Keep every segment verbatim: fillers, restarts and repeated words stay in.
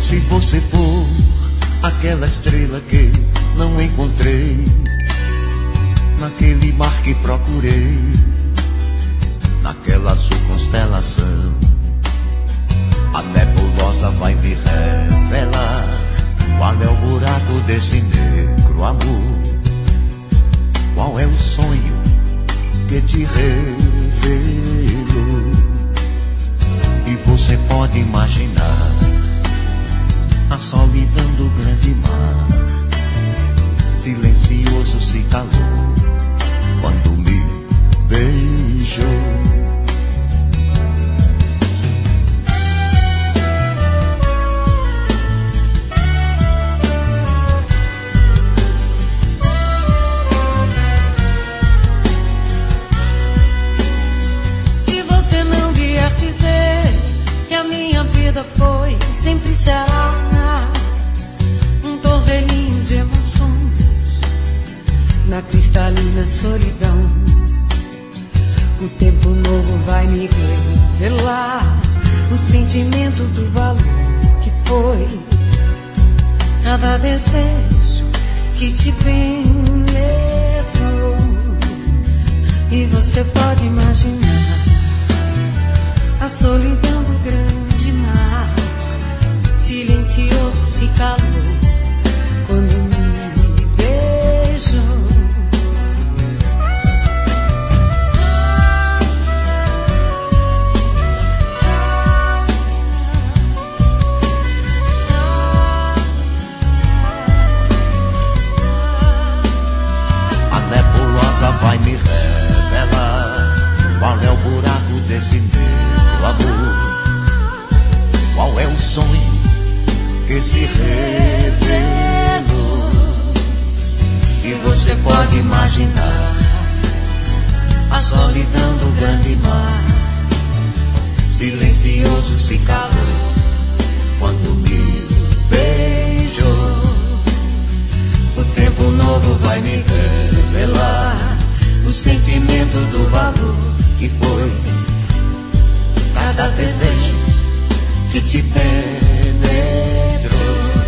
Se você for aquela estrela que não encontrei, naquele mar que procurei, naquela azul constelação, a nebulosa vai me revelar qual é o buraco desse negro amor, qual é o sonho que te revelou. E você pode imaginar a solidão do grande mar, silencioso se calou quando me beijou. Se você não vier dizer que a minha vida foi, sempre será um torvelinho de emoções na cristalina solidão. O tempo novo vai me revelar o sentimento do valor que foi cada desejo que te penetrou. E você pode imaginar a solidão do grande mar, silencioso se calou quando me beijou. A nebulosa vai me revelar qual é o buraco desse negro amor, qual é o sonho que se revelou. E você pode imaginar a solidão do grande mar, silencioso se calou quando me beijou. O tempo novo vai me revelar o sentimento do valor que foi cada desejo que te penetrou.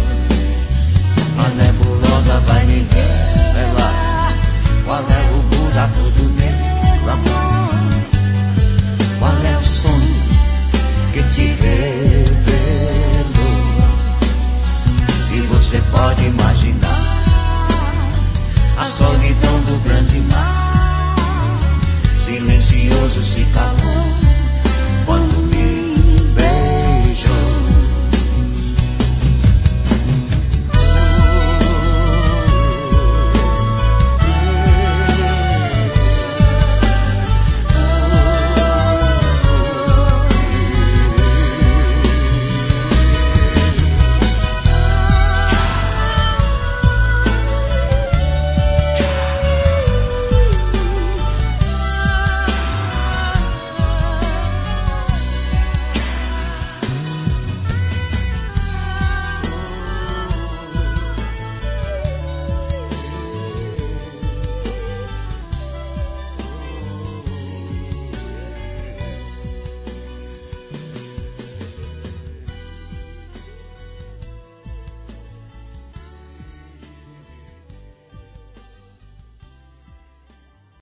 A nebulosa vai me revelar qual é o buraco do negro amor, qual é o sonho que te revelou. E você pode imaginar a solidão do grande mar, silencioso se calou